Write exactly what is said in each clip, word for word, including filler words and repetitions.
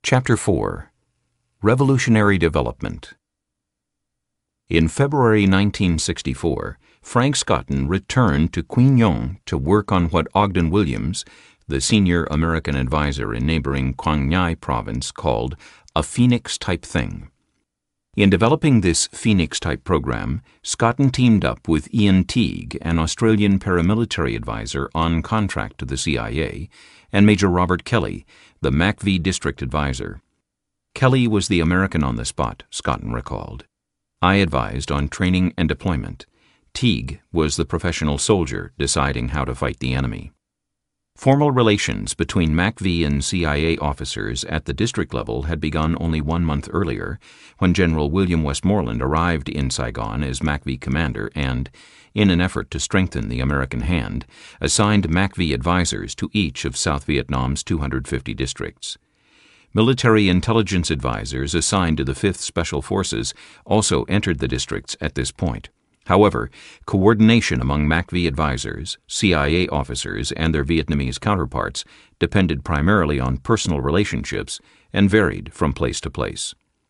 Chapter four. Revolutionary Development. In February nineteen sixty-four, Frank Scotton returned to Quy Nhon to work on what Ogden Williams, the senior American advisor in neighboring Quang Nhai province, called a Phoenix-type thing. In developing this Phoenix-type program, Scotton teamed up with Ian Teague, an Australian paramilitary advisor on contract to the C I A, and Major Robert Kelly, the MACV district advisor. Kelly was the American on the spot, Scotton recalled. I advised on training and deployment. Teague was the professional soldier deciding how to fight the enemy. Formal relations between MACV and C I A officers at the district level had begun only one month earlier, when General William Westmoreland arrived in Saigon as MACV commander and, in an effort to strengthen the American hand, assigned MACV advisors to each of South Vietnam's two hundred fifty districts. Military intelligence advisors assigned to the fifth Special Forces also entered the districts at this point. However, coordination among MACV advisors, C I A officers, and their Vietnamese counterparts depended primarily on personal relationships and varied from place to place.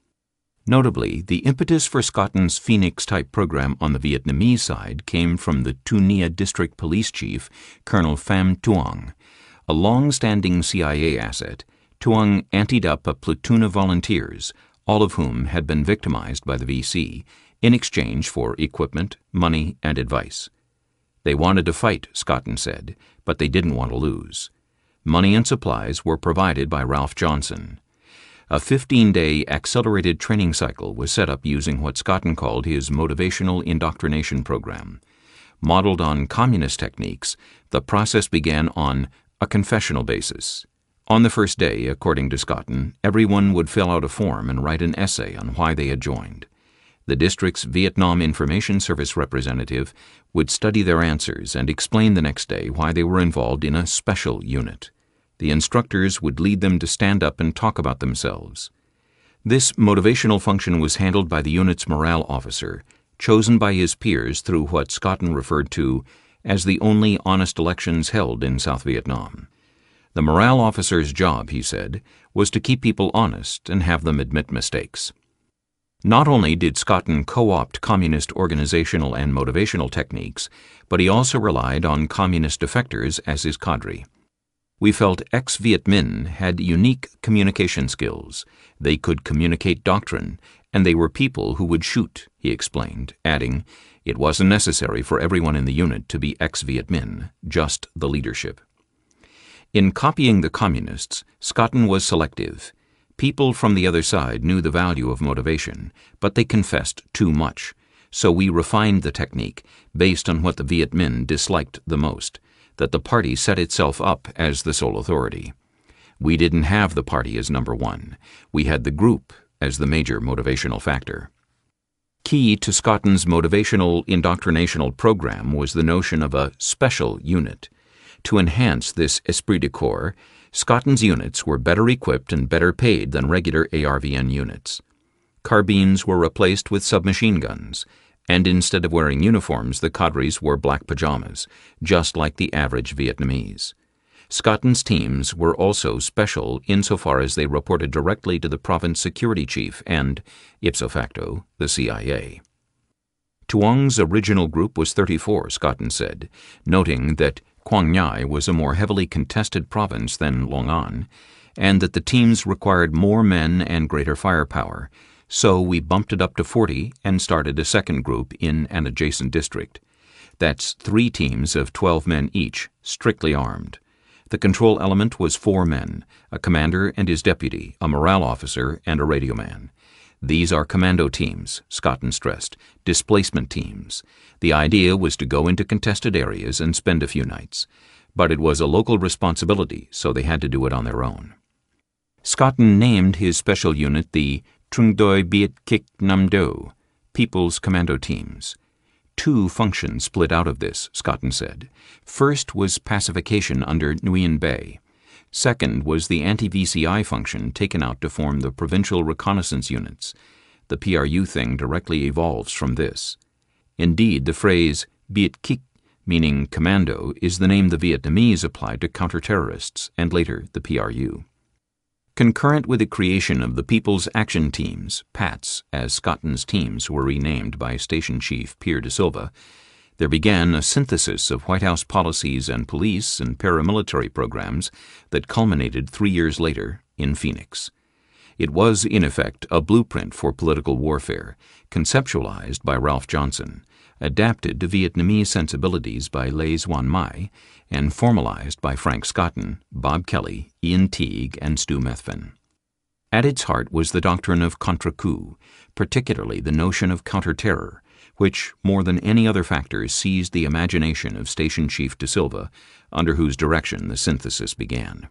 Notably, the impetus for Scotton's Phoenix-type program on the Vietnamese side came from the Tu Nia District Police Chief, Colonel Pham Tuong. A long-standing C I A asset, Tuong anteed up a platoon of volunteers, all of whom had been victimized by the V C, in exchange for equipment, money, and advice. They wanted to fight, Scotton said, but they didn't want to lose. Money and supplies were provided by Ralph Johnson. A fifteen-day accelerated training cycle was set up using what Scotton called his motivational indoctrination program. Modeled on communist techniques, the process began on a confessional basis. On the first day, according to Scotton, everyone would fill out a form and write an essay on why they had joined. The district's Vietnam Information Service representative would study their answers and explain the next day why they were involved in a special unit. The instructors would lead them to stand up and talk about themselves. This motivational function was handled by the unit's morale officer, chosen by his peers through what Scotton referred to as the only honest elections held in South Vietnam. The morale officer's job, he said, was to keep people honest and have them admit mistakes. Not only did Scotton co-opt communist organizational and motivational techniques, but he also relied on communist defectors as his cadre. We felt ex-Viet Minh had unique communication skills. They could communicate doctrine, and they were people who would shoot, he explained, adding, it wasn't necessary for everyone in the unit to be ex-Viet Minh, just the leadership. In copying the communists, Scotton was selective. People from the other side knew the value of motivation, but they confessed too much, so we refined the technique based on what the Viet Minh disliked the most, that the party set itself up as the sole authority. We didn't have the party as number one. We had the group as the major motivational factor. Key to Scotton's motivational indoctrinational program was the notion of a special unit. To enhance this esprit de corps, Scotton's units were better equipped and better paid than regular A R V N units. Carbines were replaced with submachine guns, and instead of wearing uniforms, the cadres wore black pajamas, just like the average Vietnamese. Scotton's teams were also special insofar as they reported directly to the province security chief and, ipso facto, the C I A. Tuong's original group was thirty-four, Scotton said, noting that Quang Nhai was a more heavily contested province than Long An, and that the teams required more men and greater firepower, so we bumped it up to forty and started a second group in an adjacent district. That's three teams of twelve men each, strictly armed. The control element was four men, a commander and his deputy, a morale officer, and a radio man. These are commando teams, Scotton stressed, displacement teams. The idea was to go into contested areas and spend a few nights, but it was a local responsibility, so they had to do it on their own. Scotton named his special unit the Trung Doi Biet Kik Nam Do, People's Commando Teams. Two functions split out of this, Scotton said. First was pacification under Nguyen Bay. Second was the anti-V C I function taken out to form the Provincial Reconnaissance Units. The P R U thing directly evolves from this. Indeed, the phrase Biet Kik, meaning commando, is the name the Vietnamese applied to counter-terrorists and later the P R U. Concurrent with the creation of the People's Action Teams, PATS, as Scotton's teams were renamed by Station Chief Pierre de Silva, there began a synthesis of White House policies and police and paramilitary programs that culminated three years later in Phoenix. It was, in effect, a blueprint for political warfare, conceptualized by Ralph Johnson, adapted to Vietnamese sensibilities by Lê Xuân Mai, and formalized by Frank Scotton, Bob Kelly, Ian Teague, and Stu Methvin. At its heart was the doctrine of contre-coup, particularly the notion of counter-terror, which, more than any other factor, seized the imagination of Station Chief de Silva, under whose direction the synthesis began.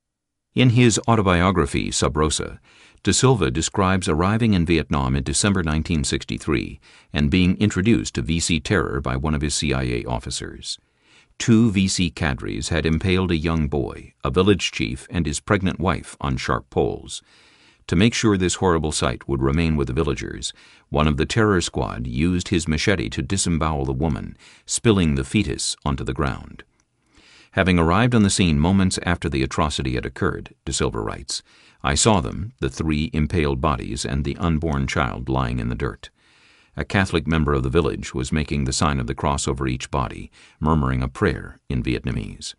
In his autobiography, Sub Rosa, de Silva describes arriving in Vietnam in December nineteen sixty-three and being introduced to V C terror by one of his C I A officers. Two V C cadres had impaled a young boy, a village chief, and his pregnant wife on sharp poles. To make sure this horrible sight would remain with the villagers, one of the terror squad used his machete to disembowel the woman, spilling the fetus onto the ground. Having arrived on the scene moments after the atrocity had occurred, de Silva writes, I saw them, the three impaled bodies and the unborn child lying in the dirt. A Catholic member of the village was making the sign of the cross over each body, murmuring a prayer in Vietnamese.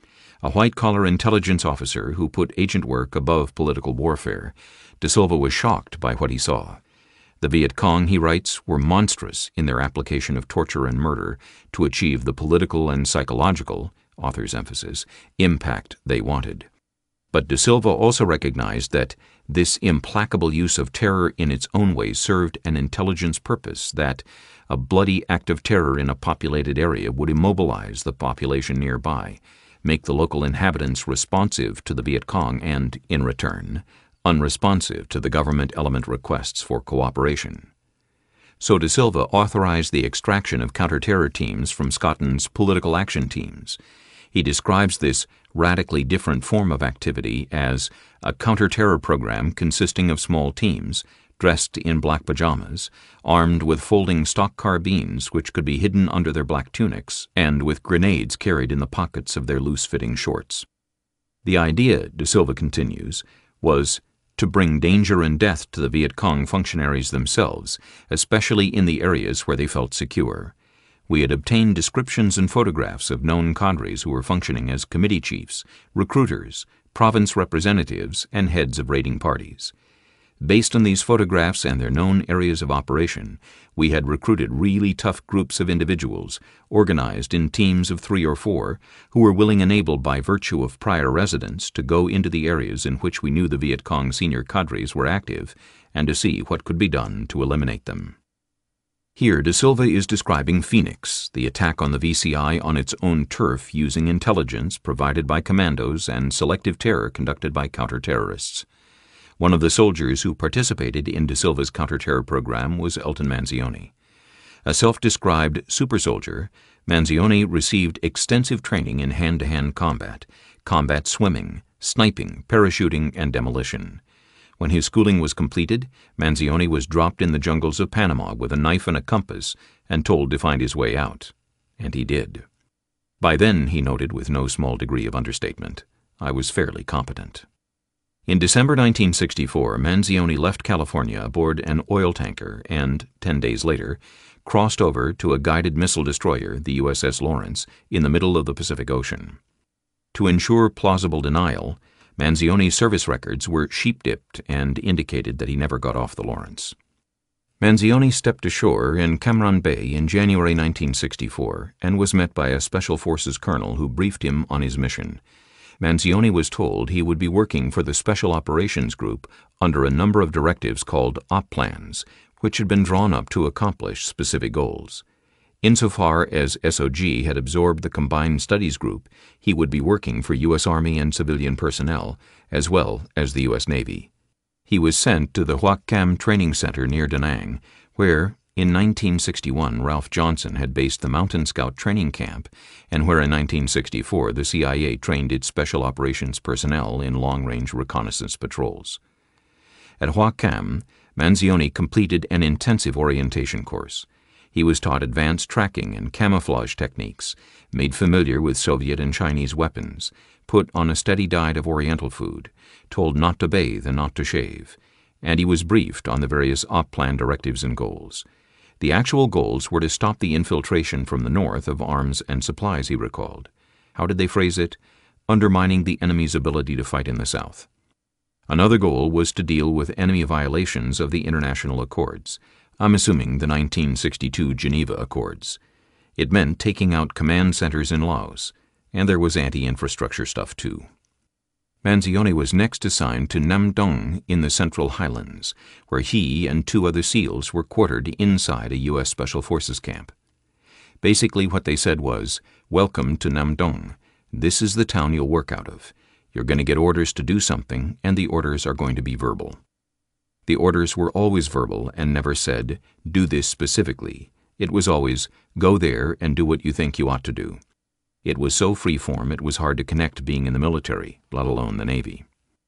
A white-collar intelligence officer who put agent work above political warfare, de Silva was shocked by what he saw. The Viet Cong, he writes, were monstrous in their application of torture and murder to achieve the political and psychological, author's emphasis, impact they wanted. But de Silva also recognized that this implacable use of terror in its own way served an intelligence purpose, that a bloody act of terror in a populated area would immobilize the population nearby, make the local inhabitants responsive to the Viet Cong and, in return, unresponsive to the government element requests for cooperation. So de Silva authorized the extraction of counter-terror teams from Scotton's political action teams. He describes this radically different form of activity as a counter-terror program consisting of small teams, dressed in black pajamas, armed with folding stock carbines which could be hidden under their black tunics, and with grenades carried in the pockets of their loose-fitting shorts. The idea, de Silva continues, was to bring danger and death to the Viet Cong functionaries themselves, especially in the areas where they felt secure. We had obtained descriptions and photographs of known cadres who were functioning as committee chiefs, recruiters, province representatives, and heads of raiding parties. Based on these photographs and their known areas of operation, we had recruited really tough groups of individuals, organized in teams of three or four, who were willing and able by virtue of prior residence to go into the areas in which we knew the Viet Cong senior cadres were active and to see what could be done to eliminate them. Here, de Silva is describing Phoenix, the attack on the V C I on its own turf using intelligence provided by commandos and selective terror conducted by counter-terrorists. One of the soldiers who participated in de Silva's counter-terror program was Elton Manzioni. A self-described super soldier, Manzioni received extensive training in hand-to-hand combat, combat swimming, sniping, parachuting, and demolition. When his schooling was completed, Manzioni was dropped in the jungles of Panama with a knife and a compass and told to find his way out. And he did. By then, he noted with no small degree of understatement, I was fairly competent. In December nineteen sixty-four, Manzioni left California aboard an oil tanker and, ten days later, crossed over to a guided missile destroyer, the U S S Lawrence, in the middle of the Pacific Ocean. To ensure plausible denial, Manzioni's service records were sheep-dipped and indicated that he never got off the Lawrence. Manzioni stepped ashore in Cam Ranh Bay in January nineteen sixty-four and was met by a Special Forces colonel who briefed him on his mission. Manzioni was told he would be working for the Special Operations Group under a number of directives called op plans, which had been drawn up to accomplish specific goals. Insofar as S O G had absorbed the Combined Studies Group, he would be working for U S Army and civilian personnel, as well as the U S Navy. He was sent to the Hoc Cam Training Center near Da Nang, where, in nineteen sixty-one, Ralph Johnson had based the Mountain Scout Training Camp, and where in nineteen sixty-four the C I A trained its special operations personnel in long-range reconnaissance patrols. At Hoc Cam, Manzioni completed an intensive orientation course. He was taught advanced tracking and camouflage techniques, made familiar with Soviet and Chinese weapons, put on a steady diet of Oriental food, told not to bathe and not to shave, and he was briefed on the various op plan directives and goals. The actual goals were to stop the infiltration from the north of arms and supplies, he recalled. How did they phrase it? Undermining the enemy's ability to fight in the south. Another goal was to deal with enemy violations of the international accords. I'm assuming the nineteen sixty-two Geneva Accords. It meant taking out command centers in Laos, and there was anti-infrastructure stuff too. Manzioni was next assigned to Nam Dong in the Central Highlands, where he and two other SEALs were quartered inside a U S Special Forces camp. Basically what they said was, "Welcome to Nam Dong. This is the town you'll work out of. You're going to get orders to do something, and the orders are going to be verbal." The orders were always verbal and never said, "Do this specifically." It was always, "Go there and do what you think you ought to do." It was so free-form it was hard to connect being in the military, let alone the Navy.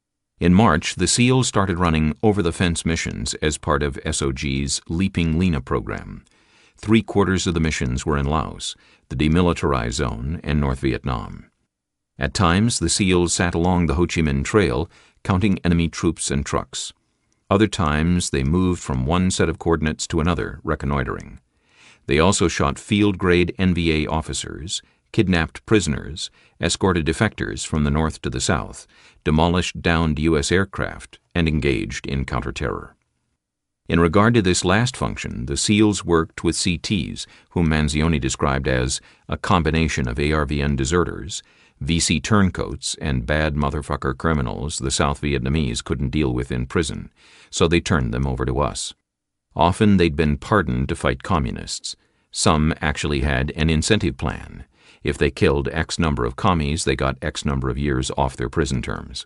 In March, the SEALs started running over-the-fence missions as part of S O G's Leaping Lena program. Three-quarters of the missions were in Laos, the demilitarized zone, and North Vietnam. At times, the SEALs sat along the Ho Chi Minh Trail, counting enemy troops and trucks. Other times, they moved from one set of coordinates to another, reconnoitering. They also shot field-grade N V A officers, kidnapped prisoners, escorted defectors from the north to the south, demolished downed U S aircraft, and engaged in counterterror. In regard to this last function, the SEALs worked with C Ts, whom Manzioni described as a combination of A R V N deserters, V C turncoats, and bad motherfucker criminals the South Vietnamese couldn't deal with in prison, so they turned them over to us. Often they'd been pardoned to fight communists. Some actually had an incentive plan. If they killed X number of commies, they got X number of years off their prison terms.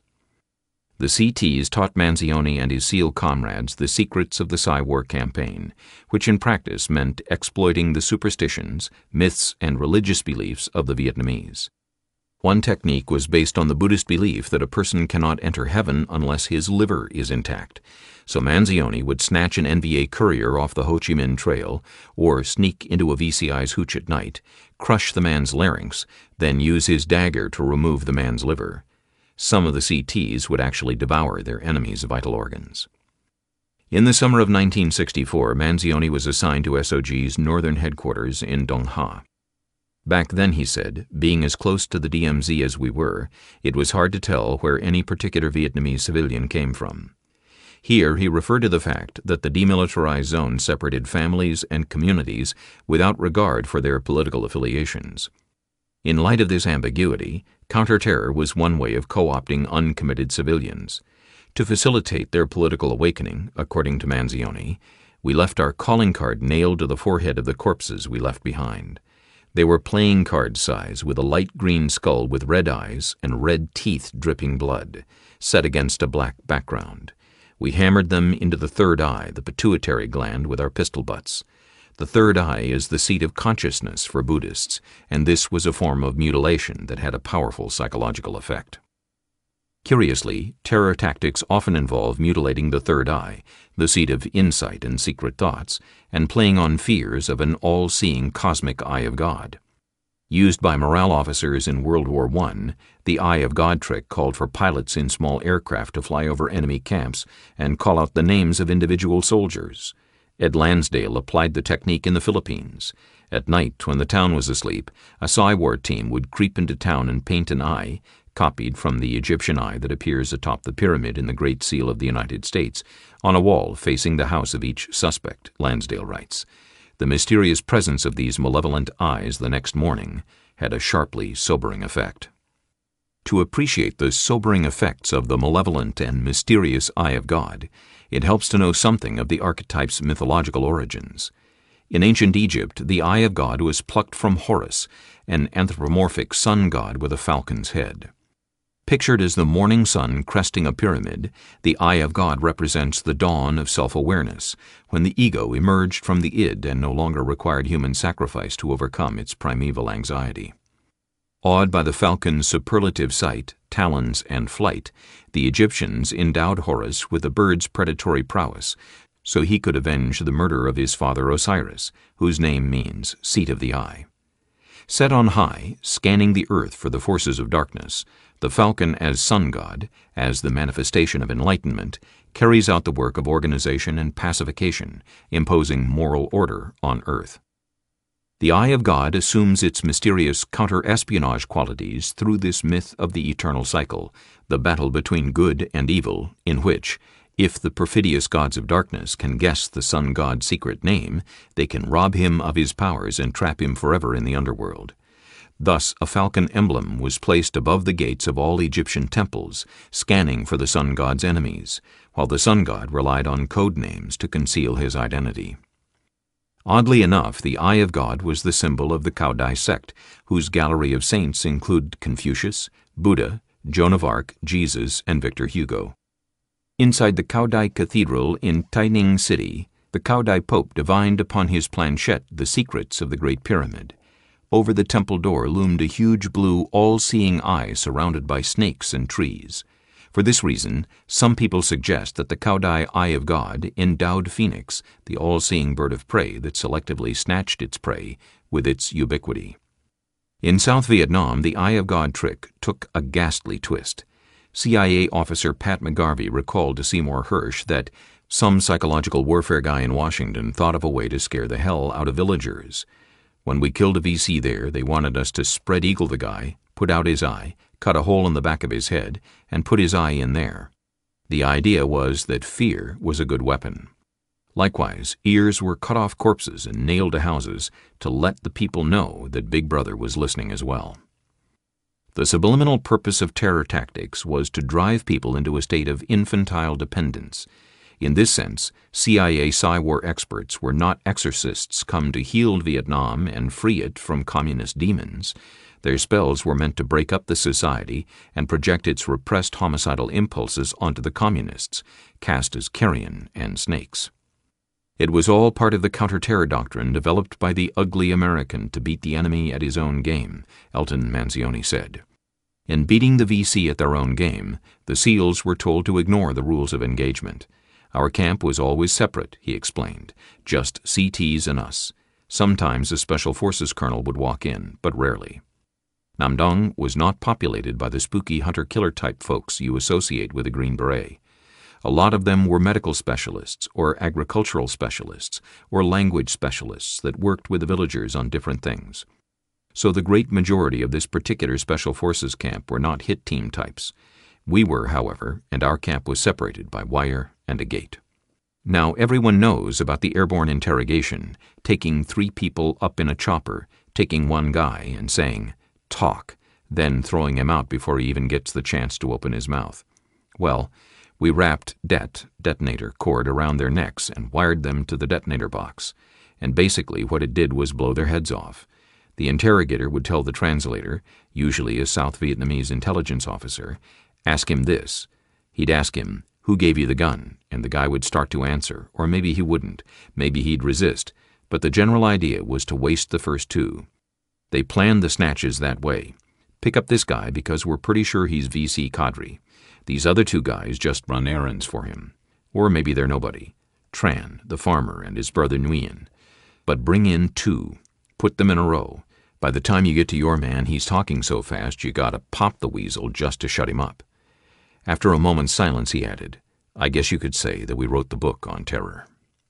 The C Ts taught Manzioni and his SEAL comrades the secrets of the Psy War campaign, which in practice meant exploiting the superstitions, myths, and religious beliefs of the Vietnamese. One technique was based on the Buddhist belief that a person cannot enter heaven unless his liver is intact, so Manzioni would snatch an N V A courier off the Ho Chi Minh Trail or sneak into a V C I's hooch at night, crush the man's larynx, then use his dagger to remove the man's liver. Some of the C Ts would actually devour their enemies' vital organs. In the summer of nineteen sixty-four, Manzioni was assigned to S O G's northern headquarters in Dong Ha. Back then, he said, being as close to the D M Z as we were, it was hard to tell where any particular Vietnamese civilian came from. Here, he referred to the fact that the demilitarized zone separated families and communities without regard for their political affiliations. In light of this ambiguity, counterterror was one way of co-opting uncommitted civilians. To facilitate their political awakening, according to Manzioni, we left our calling card nailed to the forehead of the corpses we left behind. They were playing card size, with a light green skull with red eyes and red teeth dripping blood, set against a black background. We hammered them into the third eye, the pituitary gland, with our pistol butts. The third eye is the seat of consciousness for Buddhists, and this was a form of mutilation that had a powerful psychological effect. Curiously, terror tactics often involve mutilating the third eye, the seat of insight and secret thoughts, and playing on fears of an all-seeing cosmic eye of God. Used by morale officers in World War One, the Eye of God trick called for pilots in small aircraft to fly over enemy camps and call out the names of individual soldiers. Ed Lansdale applied the technique in the Philippines. At night, when the town was asleep, a Psy War team would creep into town and paint an eye, copied from the Egyptian eye that appears atop the pyramid in the Great Seal of the United States, on a wall facing the house of each suspect, Lansdale writes. The mysterious presence of these malevolent eyes the next morning had a sharply sobering effect. To appreciate the sobering effects of the malevolent and mysterious eye of God, it helps to know something of the archetype's mythological origins. In ancient Egypt, the eye of God was plucked from Horus, an anthropomorphic sun god with a falcon's head. Pictured as the morning sun cresting a pyramid, the eye of God represents the dawn of self-awareness, when the ego emerged from the id and no longer required human sacrifice to overcome its primeval anxiety. Awed by the falcon's superlative sight, talons, and flight, the Egyptians endowed Horus with the bird's predatory prowess, so he could avenge the murder of his father Osiris, whose name means seat of the eye. Set on high, scanning the earth for the forces of darkness, the falcon as sun god, as the manifestation of enlightenment, carries out the work of organization and pacification, imposing moral order on earth. The Eye of God assumes its mysterious counter-espionage qualities through this myth of the eternal cycle, the battle between good and evil, in which, if the perfidious gods of darkness can guess the sun god's secret name, they can rob him of his powers and trap him forever in the underworld. Thus, a falcon emblem was placed above the gates of all Egyptian temples, scanning for the sun god's enemies, while the sun god relied on code names to conceal his identity. Oddly enough, the Eye of God was the symbol of the Cao Dai sect, whose gallery of saints include Confucius, Buddha, Joan of Arc, Jesus, and Victor Hugo. Inside the Cao Dai Cathedral in Taining City, the Cao Dai Pope divined upon his planchette the secrets of the Great Pyramid. Over the temple door loomed a huge blue, all-seeing eye surrounded by snakes and trees. For this reason, some people suggest that the Cao Dai Eye of God endowed Phoenix, the all-seeing bird of prey that selectively snatched its prey, with its ubiquity. In South Vietnam, the Eye of God trick took a ghastly twist. C I A officer Pat McGarvey recalled to Seymour Hersh that some psychological warfare guy in Washington thought of a way to scare the hell out of villagers. When we killed a V C there, they wanted us to spread eagle the guy, put out his eye, cut a hole in the back of his head, and put his eye in there. The idea was that fear was a good weapon. Likewise, ears were cut off corpses and nailed to houses to let the people know that Big Brother was listening as well. The subliminal purpose of terror tactics was to drive people into a state of infantile dependence. In this sense, C I A Psy-War experts were not exorcists come to heal Vietnam and free it from communist demons. Their spells were meant to break up the society and project its repressed homicidal impulses onto the communists, cast as carrion and snakes. It was all part of the counter-terror doctrine developed by the ugly American to beat the enemy at his own game, Elton Manzioni said. In beating the V C at their own game, the SEALs were told to ignore the rules of engagement. Our camp was always separate, he explained, just C Ts and us. Sometimes a Special Forces colonel would walk in, but rarely. Nam Dong was not populated by the spooky hunter-killer type folks you associate with a Green Beret. A lot of them were medical specialists or agricultural specialists or language specialists that worked with the villagers on different things. So the great majority of this particular Special Forces camp were not hit team types. We were, however, and our camp was separated by wire and a gate. Now everyone knows about the airborne interrogation, taking three people up in a chopper, taking one guy and saying, "Talk," then throwing him out before he even gets the chance to open his mouth. Well, we wrapped det, detonator, cord around their necks and wired them to the detonator box, and basically what it did was blow their heads off. The interrogator would tell the translator, usually a South Vietnamese intelligence officer, ask him this. He'd ask him, "Who gave you the gun?" And the guy would start to answer, or maybe he wouldn't, maybe he'd resist, but the general idea was to waste the first two. They planned the snatches that way. Pick up this guy because we're pretty sure he's V C cadre. These other two guys just run errands for him. Or maybe they're nobody. Tran, the farmer, and his brother Nguyen. But bring in two. Put them in a row. By the time you get to your man, he's talking so fast you gotta pop the weasel just to shut him up. After a moment's silence, he added, "I guess you could say that we wrote the book on terror."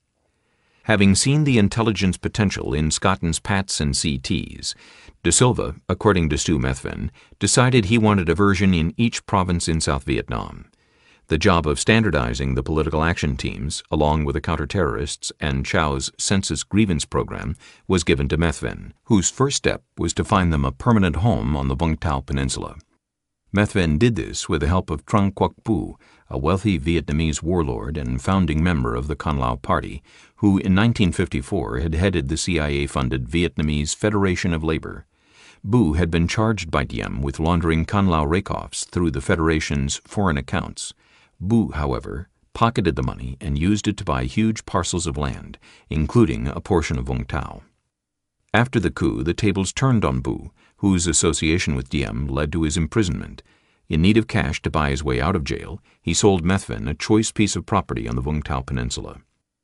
Having seen the intelligence potential in Scotton's Pats and C Ts, De Silva, according to Stu Methven, decided he wanted a version in each province in South Vietnam. The job of standardizing the political action teams, along with the counter-terrorists and Chow's census grievance program, was given to Methven, whose first step was to find them a permanent home on the Vung Tau Peninsula. Methven did this with the help of Trung Quoc Phu, a wealthy Vietnamese warlord and founding member of the Con Lao Party, who in nineteen fifty-four had headed the C I A-funded Vietnamese Federation of Labor. Bu had been charged by Diem with laundering Con Lao rakeoffs through the Federation's foreign accounts. Bu, however, pocketed the money and used it to buy huge parcels of land, including a portion of Vung Tau. After the coup, the tables turned on Bu, whose association with Diem led to his imprisonment. In need of cash to buy his way out of jail, he sold Methven a choice piece of property on the Vung Tau Peninsula.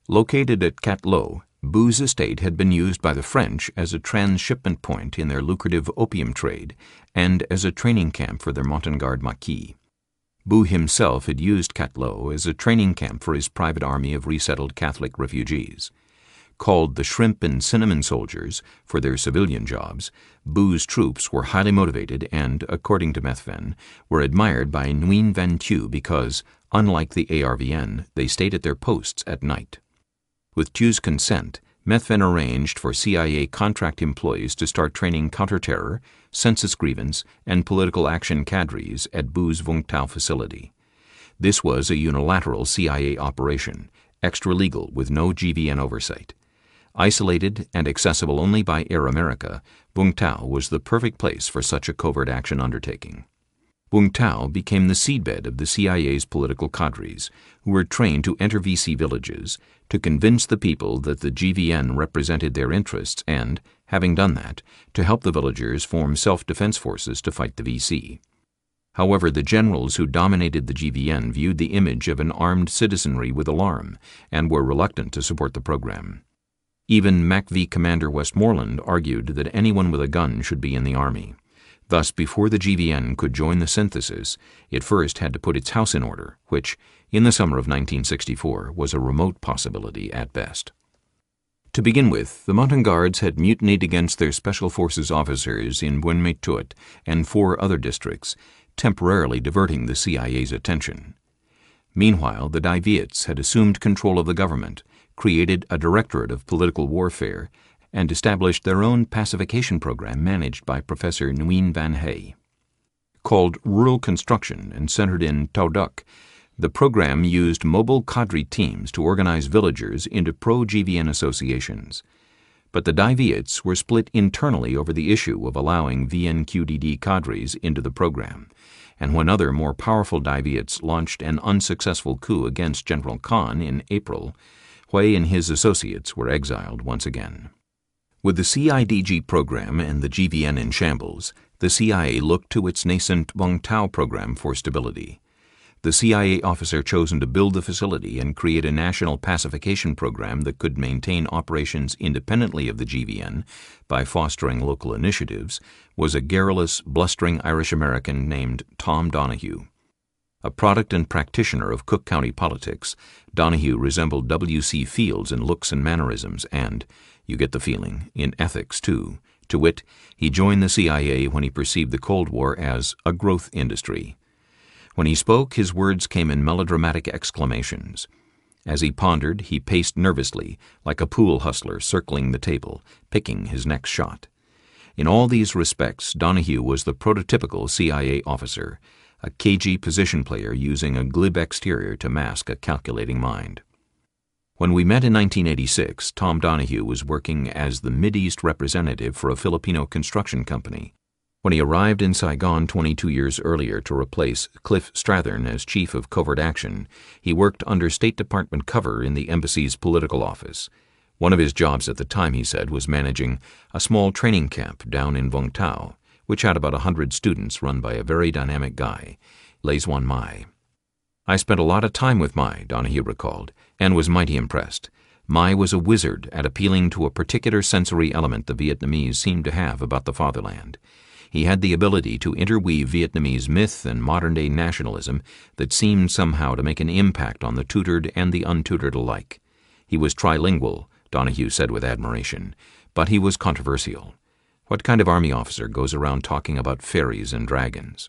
Located at Catlo, Bou's estate had been used by the French as a transshipment point in their lucrative opium trade and as a training camp for their Montagnard Maquis. Bou himself had used Catlo as a training camp for his private army of resettled Catholic refugees. Called the Shrimp and Cinnamon Soldiers for their civilian jobs, Bou's troops were highly motivated and, according to Methven, were admired by Nguyen Van Thieu because, unlike the A R V N, they stayed at their posts at night. With Thieu's consent, Methven arranged for C I A contract employees to start training counter-terror, census grievance, and political action cadres at Bou's Vung Tau facility. This was a unilateral C I A operation, extra-legal with no G V N oversight. Isolated and accessible only by Air America, Vung Tau was the perfect place for such a covert action undertaking. Vung Tau became the seedbed of the C I A's political cadres, who were trained to enter V C villages, to convince the people that the G V N represented their interests and, having done that, to help the villagers form self-defense forces to fight the V C. However, the generals who dominated the G V N viewed the image of an armed citizenry with alarm and were reluctant to support the program. Even M A C V Commander Westmoreland argued that anyone with a gun should be in the army. Thus, before the G V N could join the synthesis, it first had to put its house in order, which, in the summer of nineteen sixty-four, was a remote possibility at best. To begin with, the Montagnards had mutinied against their Special Forces officers in Buen Mae Thuot and four other districts, temporarily diverting the C I A's attention. Meanwhile, the Dai Viets had assumed control of the government, created a directorate of political warfare, and established their own pacification program managed by Professor Nguyen Van Hay. Called Rural Construction and centered in Tau Duc, the program used mobile cadre teams to organize villagers into pro-G V N associations. But the Dai Viets were split internally over the issue of allowing V N Q D D cadres into the program, and when other more powerful Dai Viets launched an unsuccessful coup against General Khan in April, Hui and his associates were exiled once again. With the C I D G program and the G V N in shambles, the C I A looked to its nascent Vung Tau program for stability. The C I A officer chosen to build the facility and create a national pacification program that could maintain operations independently of the G V N by fostering local initiatives was a garrulous, blustering Irish-American named Tom Donahue. A product and practitioner of Cook County politics, Donahue resembled W C Fields in looks and mannerisms and, you get the feeling, in ethics too. To wit, he joined the C I A when he perceived the Cold War as a growth industry. When he spoke, his words came in melodramatic exclamations. As he pondered, he paced nervously, like a pool hustler circling the table, picking his next shot. In all these respects, Donahue was the prototypical C I A officer, a cagey position player using a glib exterior to mask a calculating mind. When we met in nineteen eighty-six, Tom Donahue was working as the Mideast representative for a Filipino construction company. When he arrived in Saigon twenty-two years earlier to replace Cliff Strathern as chief of covert action, he worked under State Department cover in the embassy's political office. One of his jobs at the time, he said, was managing a small training camp down in Vung Tau, which had about a hundred students run by a very dynamic guy, Lezuan Mai. I spent a lot of time with Mai, Donahue recalled, and was mighty impressed. Mai was a wizard at appealing to a particular sensory element the Vietnamese seemed to have about the fatherland. He had the ability to interweave Vietnamese myth and modern-day nationalism that seemed somehow to make an impact on the tutored and the untutored alike. He was trilingual, Donahue said with admiration, but he was controversial. What kind of army officer goes around talking about fairies and dragons?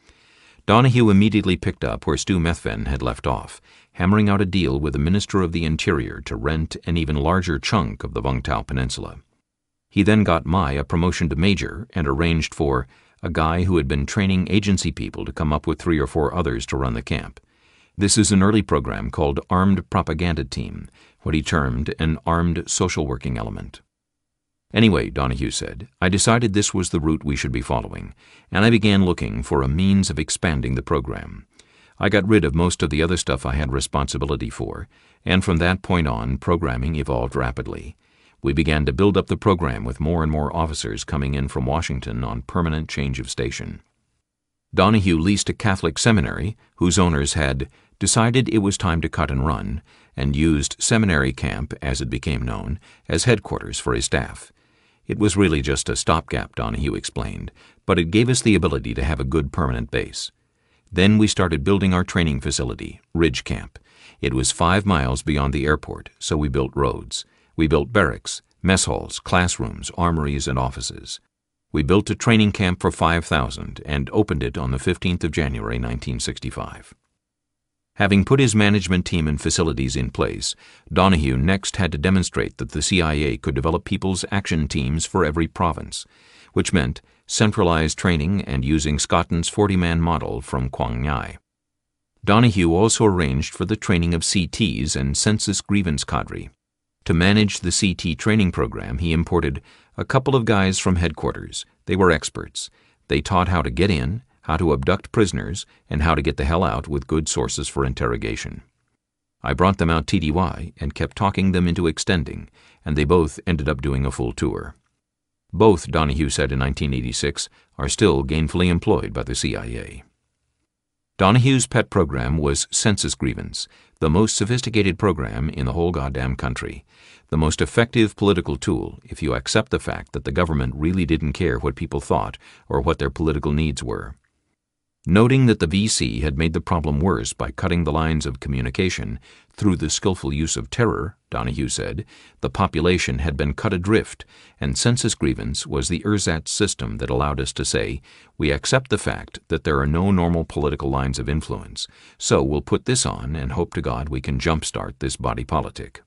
Donahue immediately picked up where Stu Methven had left off, hammering out a deal with the Minister of the Interior to rent an even larger chunk of the Vung Tau Peninsula. He then got Mai a promotion to major and arranged for a guy who had been training agency people to come up with three or four others to run the camp. This is an early program called Armed Propaganda Team, what he termed an armed social working element. Anyway, Donahue said, I decided this was the route we should be following, and I began looking for a means of expanding the program. I got rid of most of the other stuff I had responsibility for, and from that point on, programming evolved rapidly. We began to build up the program with more and more officers coming in from Washington on permanent change of station. Donahue leased a Catholic seminary, whose owners had decided it was time to cut and run, and used Seminary Camp, as it became known, as headquarters for his staff. It was really just a stopgap, Donahue explained, but it gave us the ability to have a good permanent base. Then we started building our training facility, Ridge Camp. It was five miles beyond the airport, so we built roads. We built barracks, mess halls, classrooms, armories, and offices. We built a training camp for five thousand and opened it on the fifteenth of January nineteen sixty-five. Having put his management team and facilities in place, Donahue next had to demonstrate that the C I A could develop people's action teams for every province, which meant centralized training and using Scotton's forty-man model from Quang Ngai. Donahue also arranged for the training of C Ts and census grievance cadre. To manage the C T training program, he imported a couple of guys from headquarters. They were experts. They taught how to get in, how to abduct prisoners, and how to get the hell out with good sources for interrogation. I brought them out T D Y and kept talking them into extending, and they both ended up doing a full tour. Both, Donahue said in nineteen eighty-six, are still gainfully employed by the C I A. Donahue's pet program was census grievance, the most sophisticated program in the whole goddamn country, the most effective political tool if you accept the fact that the government really didn't care what people thought or what their political needs were. Noting that the V C had made the problem worse by cutting the lines of communication through the skillful use of terror, Donahue said, the population had been cut adrift, and census grievance was the ersatz system that allowed us to say, we accept the fact that there are no normal political lines of influence, so we'll put this on and hope to God we can jumpstart this body politic.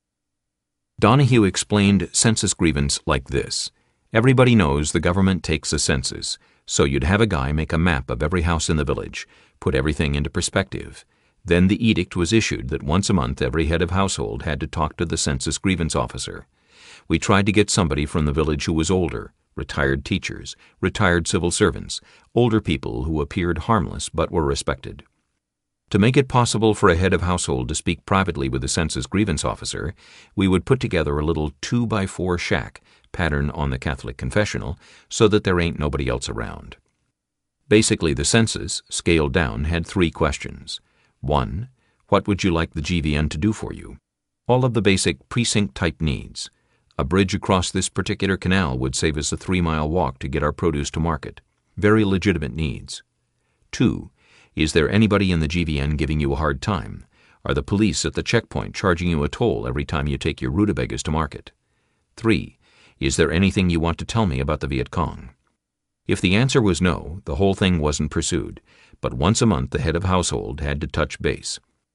Donahue explained census grievance like this. Everybody knows the government takes a census, so you'd have a guy make a map of every house in the village, put everything into perspective. Then the edict was issued that once a month every head of household had to talk to the census grievance officer. We tried to get somebody from the village who was older, retired teachers, retired civil servants, older people who appeared harmless but were respected. To make it possible for a head of household to speak privately with the census grievance officer, we would put together a little two by four shack, pattern on the Catholic confessional, so that there ain't nobody else around. Basically, the census, scaled down, had three questions. One, what would you like the G V N to do for you? All of the basic precinct-type needs. A bridge across this particular canal would save us a three-mile walk to get our produce to market. Very legitimate needs. Two, is there anybody in the G V N giving you a hard time? Are the police at the checkpoint charging you a toll every time you take your rutabagas to market? Three, is there anything you want to tell me about the Viet Cong? If the answer was no, the whole thing wasn't pursued, but once a month the head of household had to touch base.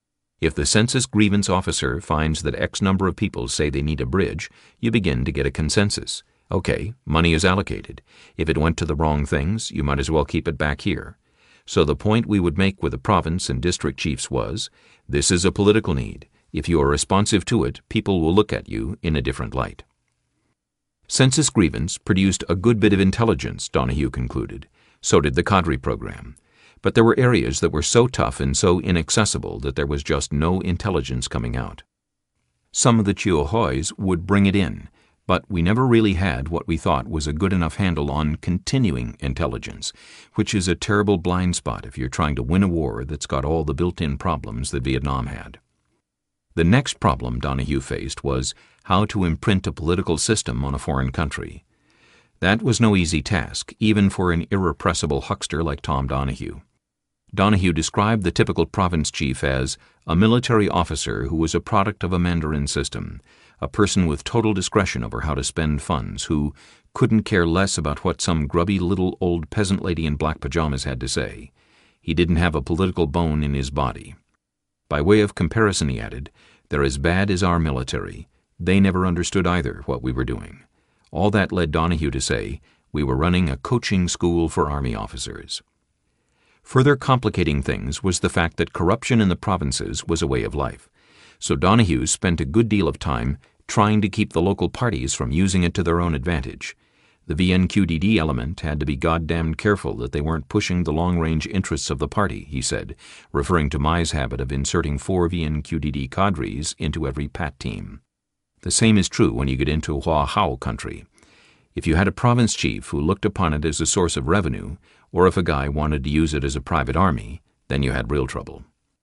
If the census grievance officer finds that X number of people say they need a bridge, you begin to get a consensus. Okay, money is allocated. If it went to the wrong things, you might as well keep it back here. So the point we would make with the province and district chiefs was, this is a political need. If you are responsive to it, people will look at you in a different light. Census grievance produced a good bit of intelligence, Donahue concluded. So did the cadre program. But there were areas that were so tough and so inaccessible that there was just no intelligence coming out. Some of the Chiu Hois would bring it in, but we never really had what we thought was a good enough handle on continuing intelligence, which is a terrible blind spot if you're trying to win a war that's got all the built-in problems that Vietnam had. The next problem Donahue faced was how to imprint a political system on a foreign country. That was no easy task, even for an irrepressible huckster like Tom Donahue. Donahue described the typical province chief as a military officer who was a product of a Mandarin system, a person with total discretion over how to spend funds, who couldn't care less about what some grubby little old peasant lady in black pajamas had to say. He didn't have a political bone in his body. By way of comparison, he added, they're as bad as our military. They never understood either what we were doing. All that led Donahue to say, we were running a coaching school for Army officers. Further complicating things was the fact that corruption in the provinces was a way of life. So Donahue spent a good deal of time trying to keep the local parties from using it to their own advantage. The V N Q D D element had to be goddamned careful that they weren't pushing the long-range interests of the party, he said, referring to Mai's habit of inserting four V N Q D D cadres into every P A T team. The same is true when you get into Hoa Hao country. If you had a province chief who looked upon it as a source of revenue, or if a guy wanted to use it as a private army, then you had real trouble.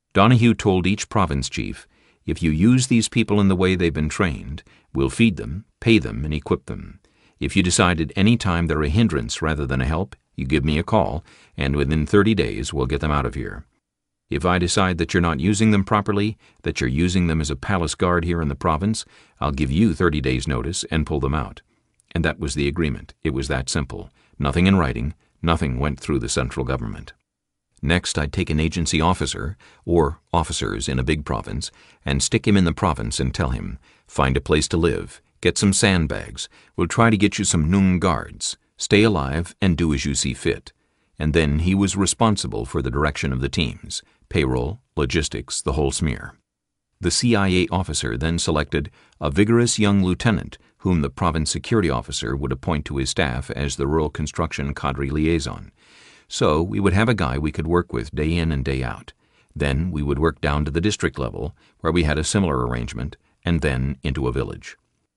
Donahue told each province chief, "If you use these people in the way they've been trained, we'll feed them, pay them, and equip them. If you decide at any time they're a hindrance rather than a help, you give me a call, and within thirty days we'll get them out of here. If I decide that you're not using them properly, that you're using them as a palace guard here in the province, I'll give you thirty days' notice and pull them out." And that was the agreement. It was that simple. Nothing in writing, nothing went through the central government. Next, I'd take an agency officer, or officers in a big province, and stick him in the province and tell him, "Find a place to live, get some sandbags, we'll try to get you some Nung guards, stay alive and do as you see fit." And then he was responsible for the direction of the teams, payroll, logistics, the whole smear. The C I A officer then selected a vigorous young lieutenant whom the province security officer would appoint to his staff as the rural construction cadre liaison. So we would have a guy we could work with day in and day out. Then we would work down to the district level, where we had a similar arrangement, and then into a village.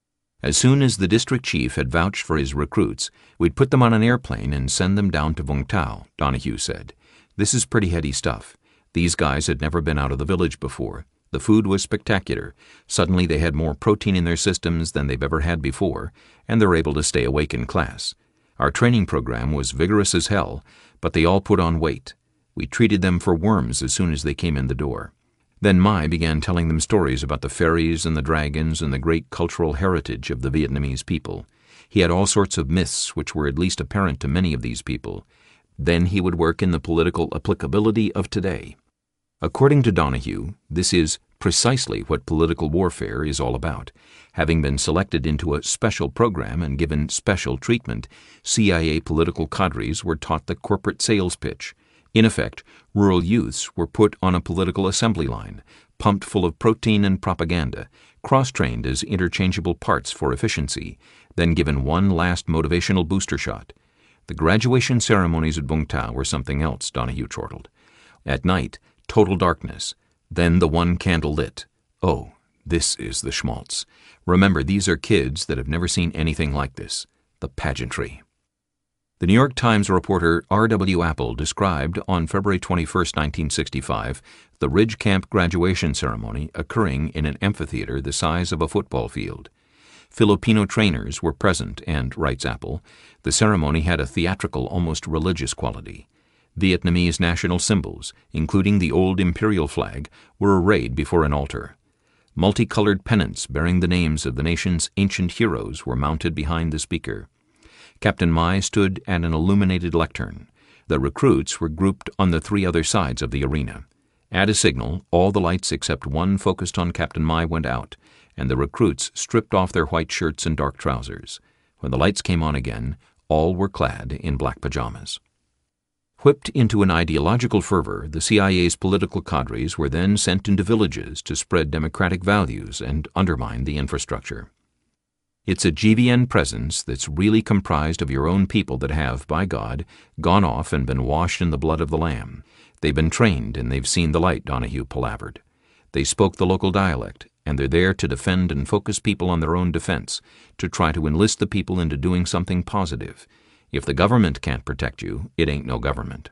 As soon as the district chief had vouched for his recruits, we'd put them on an airplane and send them down to Vung Tau, Donahue said. This is pretty heady stuff. These guys had never been out of the village before. The food was spectacular. Suddenly they had more protein in their systems than they've ever had before, and they're able to stay awake in class. Our training program was vigorous as hell, but they all put on weight. We treated them for worms as soon as they came in the door. Then Mai began telling them stories about the fairies and the dragons and the great cultural heritage of the Vietnamese people. He had all sorts of myths which were at least apparent to many of these people. Then he would work in the political applicability of today. According to Donahue, this is precisely what political warfare is all about. Having been selected into a special program and given special treatment, C I A political cadres were taught the corporate sales pitch. In effect, rural youths were put on a political assembly line, pumped full of protein and propaganda, cross-trained as interchangeable parts for efficiency, then given one last motivational booster shot. The graduation ceremonies at Vung Tau were something else, Donahue chortled. At night, total darkness, then the one candle lit. Oh, this is the schmaltz. Remember, these are kids that have never seen anything like this. The pageantry. The New York Times reporter R W Apple described on February twenty-first, nineteen sixty-five, the Ridge Camp graduation ceremony occurring in an amphitheater the size of a football field. Filipino trainers were present and, writes Apple, the ceremony had a theatrical, almost religious quality. Vietnamese national symbols, including the old imperial flag, were arrayed before an altar. Multicolored pennants bearing the names of the nation's ancient heroes were mounted behind the speaker. Captain Mai stood at an illuminated lectern. The recruits were grouped on the three other sides of the arena. At a signal, all the lights except one focused on Captain Mai went out, and the recruits stripped off their white shirts and dark trousers. When the lights came on again, all were clad in black pajamas. Whipped into an ideological fervor, the C I A's political cadres were then sent into villages to spread democratic values and undermine the infrastructure. It's a G V N presence that's really comprised of your own people that have, by God, gone off and been washed in the blood of the Lamb. They've been trained and they've seen the light, Donahue palavered. They spoke the local dialect, and they're there to defend and focus people on their own defense, to try to enlist the people into doing something positive. If the government can't protect you, it ain't no government.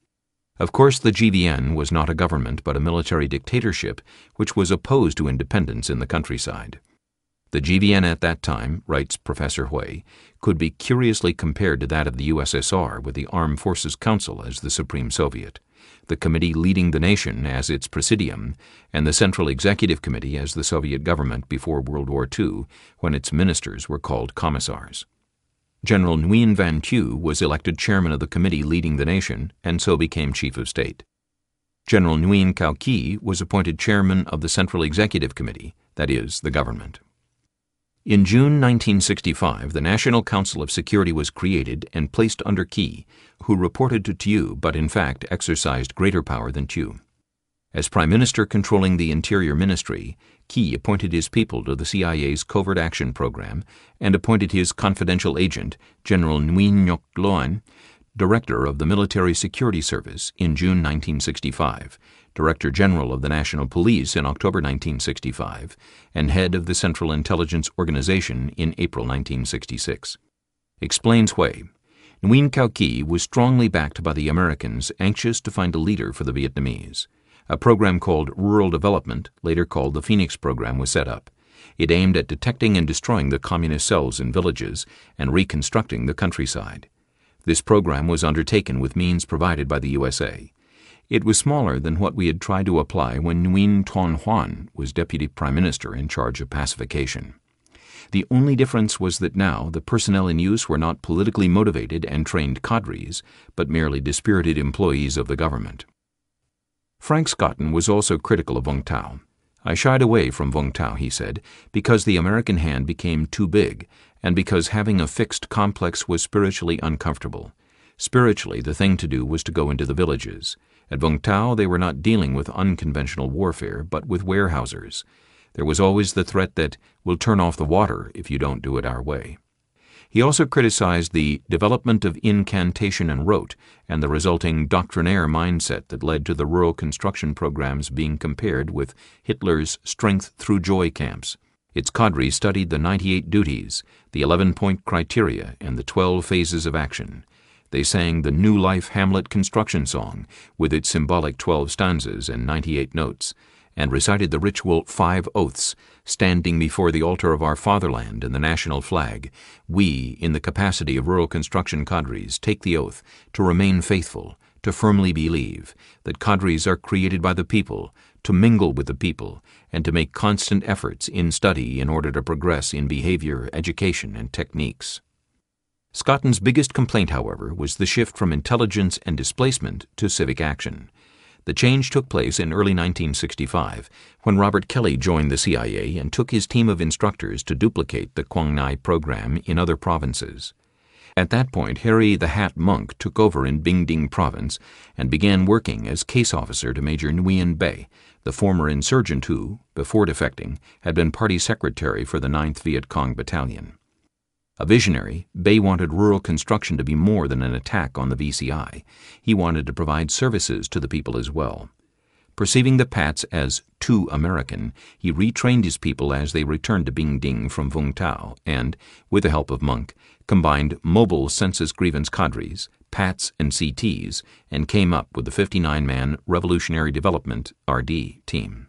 Of course, the G V N was not a government but a military dictatorship which was opposed to independence in the countryside. The G V N at that time, writes Professor Hui, could be curiously compared to that of the U S S R with the Armed Forces Council as the Supreme Soviet, the committee leading the nation as its presidium, and the Central Executive Committee as the Soviet government before World War Two, when its ministers were called commissars. General Nguyen Van Thieu was elected chairman of the committee leading the nation and so became chief of state. General Nguyen Cao Ky was appointed chairman of the Central Executive Committee, that is, the government. In June nineteen sixty-five, the National Council of Security was created and placed under Ky, who reported to Thieu but in fact exercised greater power than Thieu. As Prime Minister controlling the Interior Ministry, Ky appointed his people to the C I A's Covert Action Program and appointed his confidential agent, General Nguyen Ngoc Loan, Director of the Military Security Service in June nineteen sixty-five, Director General of the National Police in October nineteen sixty-five, and head of the Central Intelligence Organization in April nineteen sixty-six. Explains Hui. Nguyen Cao Ky was strongly backed by the Americans anxious to find a leader for the Vietnamese. A program called Rural Development, later called the Phoenix Program, was set up. It aimed at detecting and destroying the communist cells in villages and reconstructing the countryside. This program was undertaken with means provided by the U S A. It was smaller than what we had tried to apply when Nguyen Ton Huan was Deputy Prime Minister in charge of pacification. The only difference was that now the personnel in use were not politically motivated and trained cadres, but merely dispirited employees of the government. Frank Scotton was also critical of Vung Tau. I shied away from Vung Tau, he said, because the American hand became too big, and because having a fixed complex was spiritually uncomfortable. Spiritually, the thing to do was to go into the villages. At Vung Tau, they were not dealing with unconventional warfare, but with Weyerhausers. There was always the threat that we'll turn off the water if you don't do it our way. He also criticized the development of incantation and rote and the resulting doctrinaire mindset that led to the rural construction programs being compared with Hitler's strength through joy camps. Its cadres studied the ninety-eight duties, the eleven-point criteria, and the twelve phases of action. They sang the New Life Hamlet construction song with its symbolic twelve stanzas and ninety-eight notes, and recited the ritual five oaths, standing before the altar of our fatherland and the national flag. We, in the capacity of rural construction cadres, take the oath to remain faithful, to firmly believe that cadres are created by the people, to mingle with the people, and to make constant efforts in study in order to progress in behavior, education, and techniques. Scotton's biggest complaint, however, was the shift from intelligence and displacement to civic action. The change took place in early nineteen sixty-five, when Robert Kelly joined the C I A and took his team of instructors to duplicate the Quang Ngai program in other provinces. At that point, Harry the Hat Monk took over in Binh Dinh Province and began working as case officer to Major Nguyen Bay, the former insurgent who, before defecting, had been party secretary for the ninth Viet Cong Battalion. A visionary, Bay wanted rural construction to be more than an attack on the V C I. He wanted to provide services to the people as well. Perceiving the Pats as too American, he retrained his people as they returned to Binh Dinh from Vung Tau and, with the help of Monk, combined mobile census grievance cadres, Pats and C Ts, and came up with the fifty-nine man Revolutionary Development R D team.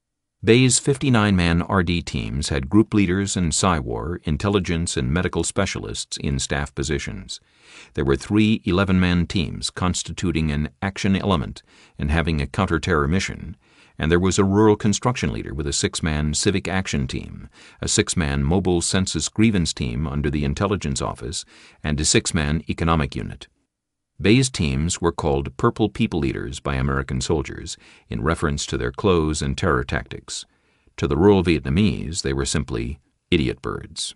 Bay's fifty-nine man R D teams had group leaders and S I W A R, intelligence, and medical specialists in staff positions. There were three eleven man teams constituting an action element and having a counter-terror mission, and there was a rural construction leader with a six man civic action team, a six man mobile census grievance team under the intelligence office, and a six man economic unit. Bay's teams were called Purple People Leaders by American soldiers in reference to their clothes and terror tactics. To the rural Vietnamese, they were simply idiot birds.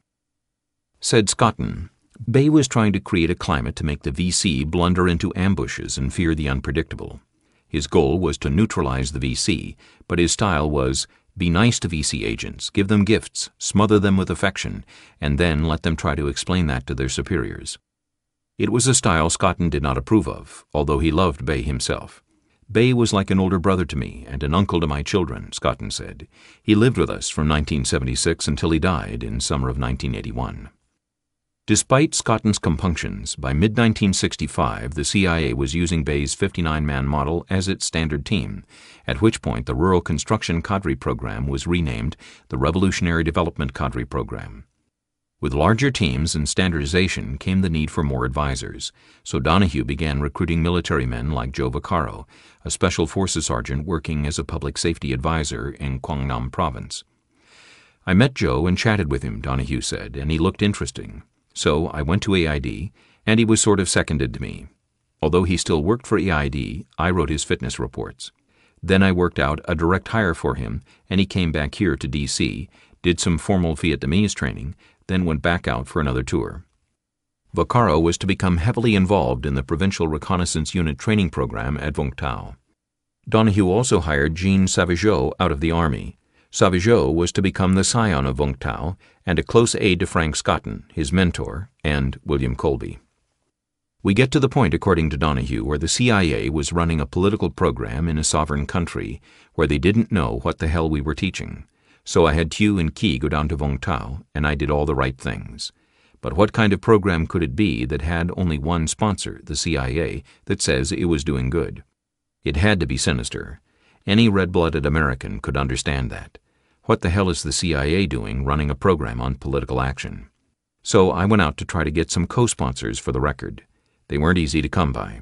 Said Scotton, Bay was trying to create a climate to make the V C blunder into ambushes and fear the unpredictable. His goal was to neutralize the V C, but his style was, be nice to V C agents, give them gifts, smother them with affection, and then let them try to explain that to their superiors. It was a style Scotton did not approve of, although he loved Bay himself. Bay was like an older brother to me and an uncle to my children, Scotton said. He lived with us from nineteen seventy-six until he died in summer of nineteen eighty-one. Despite Scotton's compunctions, by mid nineteen sixty-five the C I A was using Bay's fifty-nine man model as its standard team, at which point the Rural Construction Cadre Program was renamed the Revolutionary Development Cadre Program. With larger teams and standardization came the need for more advisors, so Donahue began recruiting military men like Joe Vaccaro, a Special Forces sergeant working as a public safety advisor in Quang Nam Province. I met Joe and chatted with him, Donahue said, and he looked interesting. So I went to A I D, and he was sort of seconded to me. Although he still worked for A I D, I wrote his fitness reports. Then I worked out a direct hire for him, and he came back here to D C, did some formal Vietnamese training, then went back out for another tour. Vaccaro was to become heavily involved in the Provincial Reconnaissance Unit training program at Vung Tau. Donahue also hired Jean Sauvageau out of the Army. Sauvageau was to become the scion of Vung Tau and a close aide to Frank Scotton, his mentor, and William Colby. We get to the point, according to Donahue, where the C I A was running a political program in a sovereign country where they didn't know what the hell we were teaching. So I had Tew and Key go down to Vung Tau, and I did all the right things. But what kind of program could it be that had only one sponsor, the C I A, that says it was doing good? It had to be sinister. Any red-blooded American could understand that. What the hell is the C I A doing running a program on political action? So I went out to try to get some co-sponsors for the record. They weren't easy to come by.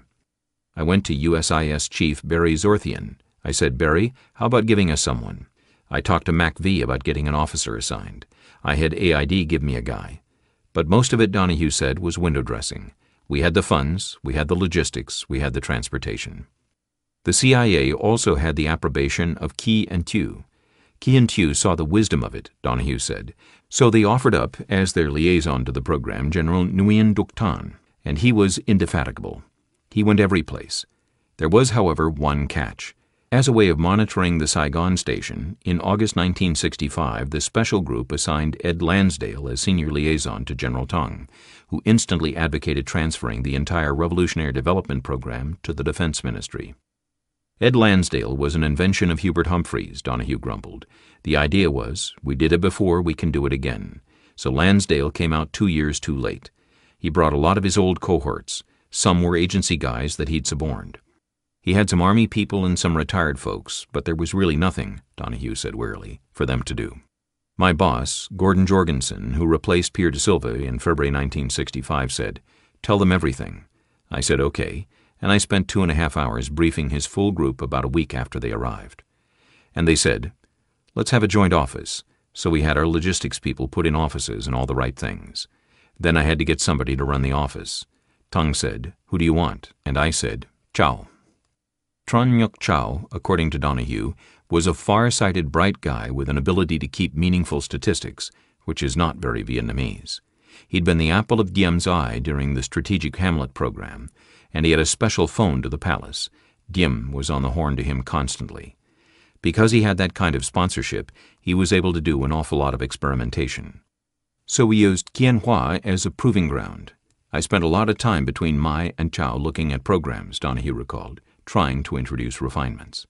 I went to U S I S Chief Barry Zorthian. I said, Barry, how about giving us someone? I talked to Mac V about getting an officer assigned. I had A I D give me a guy. But most of it, Donahue said, was window dressing. We had the funds, we had the logistics, we had the transportation. The C I A also had the approbation of Key and Tew. Key and Tew saw the wisdom of it, Donahue said, so they offered up, as their liaison to the program, General Nguyen Duc Tan, and he was indefatigable. He went every place. There was, however, one catch. As a way of monitoring the Saigon station, in August nineteen sixty-five, the special group assigned Ed Lansdale as senior liaison to General Tong, who instantly advocated transferring the entire Revolutionary Development Program to the Defense Ministry. Ed Lansdale was an invention of Hubert Humphreys, Donahue grumbled. The idea was, we did it before, we can do it again. So Lansdale came out two years too late. He brought a lot of his old cohorts. Some were agency guys that he'd suborned. He had some Army people and some retired folks, but there was really nothing, Donahue said wearily, for them to do. My boss, Gordon Jorgensen, who replaced Pierre de Silva in February nineteen sixty-five, said, tell them everything. I said okay, and I spent two and a half hours briefing his full group about a week after they arrived. And they said, let's have a joint office. So we had our logistics people put in offices and all the right things. Then I had to get somebody to run the office. Tong said, who do you want? And I said, Chow. Tran Ngoc Chow, according to Donahue, was a far-sighted, bright guy with an ability to keep meaningful statistics, which is not very Vietnamese. He'd been the apple of Diem's eye during the Strategic Hamlet program, and he had a special phone to the palace. Diem was on the horn to him constantly. Because he had that kind of sponsorship, he was able to do an awful lot of experimentation. So we used Kien Hua as a proving ground. I spent a lot of time between Mai and Chow looking at programs, Donahue recalled, trying to introduce refinements.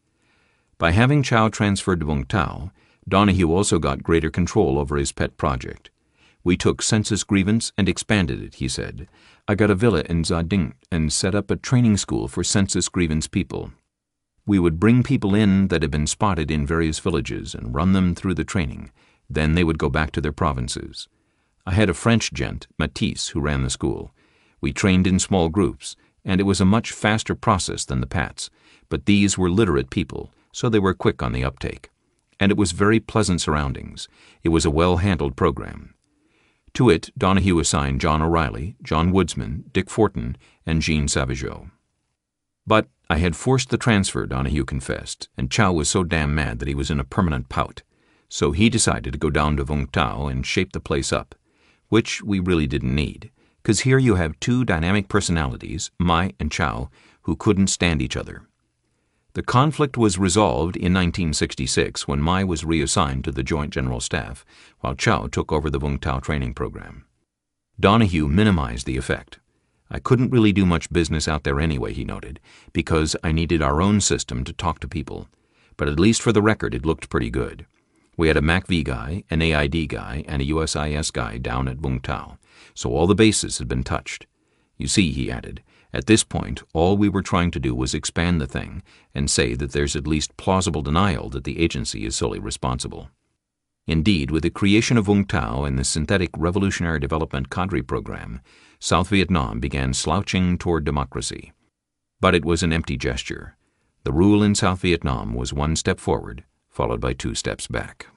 By having Chow transferred to Vung Tau, Donahue also got greater control over his pet project. We took census grievance and expanded it, he said. I got a villa in Gia Dinh and set up a training school for census grievance people. We would bring people in that had been spotted in various villages and run them through the training. Then they would go back to their provinces. I had a French gent, Matisse, who ran the school. We trained in small groups, and it was a much faster process than the Pats, but these were literate people, so they were quick on the uptake. And it was very pleasant surroundings. It was a well-handled program. To it, Donahue assigned John O'Reilly, John Woodsman, Dick Fortin, and Jean Savageau. But I had forced the transfer, Donahue confessed, and Chow was so damn mad that he was in a permanent pout. So he decided to go down to Vung Tau and shape the place up, which we really didn't need, because here you have two dynamic personalities, Mai and Chow, who couldn't stand each other. The conflict was resolved in nineteen sixty-six when Mai was reassigned to the Joint General Staff, while Chow took over the Vung Tau training program. Donahue minimized the effect. I couldn't really do much business out there anyway, he noted, because I needed our own system to talk to people. But at least for the record, it looked pretty good. We had a Mac V guy, an A I D guy, and a U S I S guy down at Vung Tau, so all the bases had been touched. You see, he added, at this point, all we were trying to do was expand the thing and say that there's at least plausible denial that the agency is solely responsible. Indeed, with the creation of Vung Tau and the Synthetic Revolutionary Development Cadre Program, South Vietnam began slouching toward democracy. But it was an empty gesture. The rule in South Vietnam was one step forward, followed by two steps back.